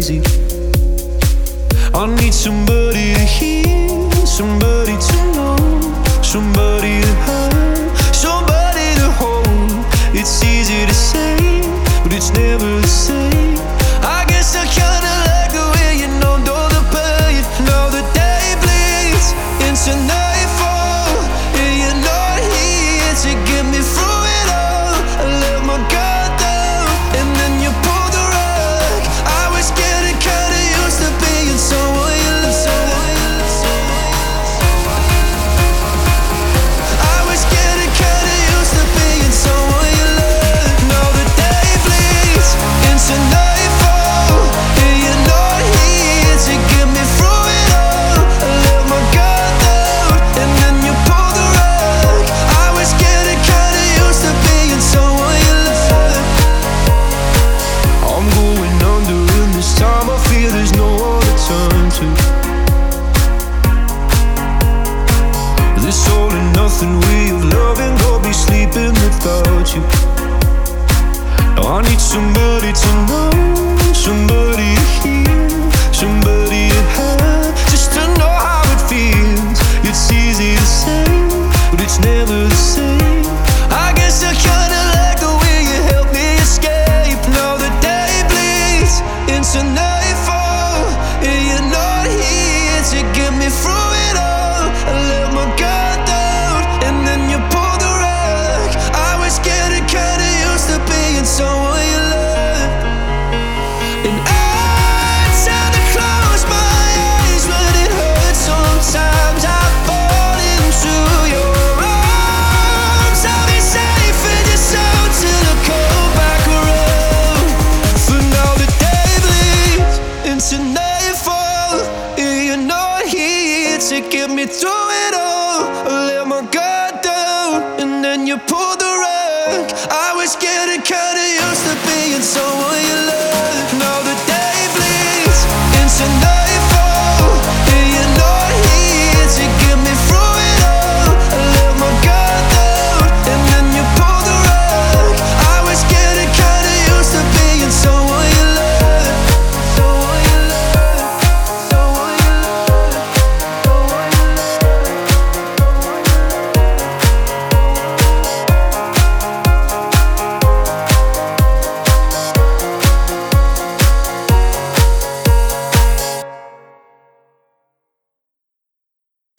easy. I need somebody to hear, somebody to know, somebody to have, somebody to hold. It's easy to say, but it's never the same. I guess I kinda like the way you know the pain. Now the day bleeds into nightfall, and you're not here to get me through it all. I let my guard down, and then you pulled the rug. I was getting kinda used to being someone you love. I was getting kinda used to being someone you love. Now the day bleeds into nightfall, and you're not here to get me through it all. I let my guard down, and then you pulled the rug. I was getting kinda used to being someone you love. I'm going under, and this time I feel there's no one to turn to. This all and nothing way of loving, go be sleeping without you. Now I need somebody to know, somebody to hear, somebody to have, just to know how it feels. It's easy to say, but it's never the same. I guess I kinda like the way you help me escape. Now the day bleeds into nightfall, and you're not here to get me through it all. I let my guard down, and then you pulled the rug. I was getting kinda used to being someone you love. And I tend to close my eyes when it hurts. Sometimes I fall into your arms. I'll be safe in your soul till I come back around. For now the day bleeds into nightfall, and you're not here to get me through it all. I let my guard down, and then you pulled the rug. I was getting kinda used to being someone you